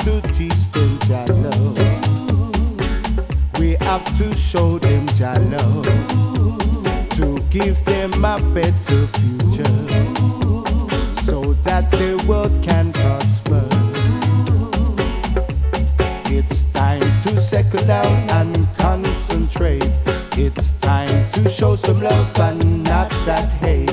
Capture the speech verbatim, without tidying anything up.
to teach them Jah love. We have to show them Jah love, to give them a better future, so that the world can prosper. It's time to settle down and concentrate. It's time to show some love and not that hate.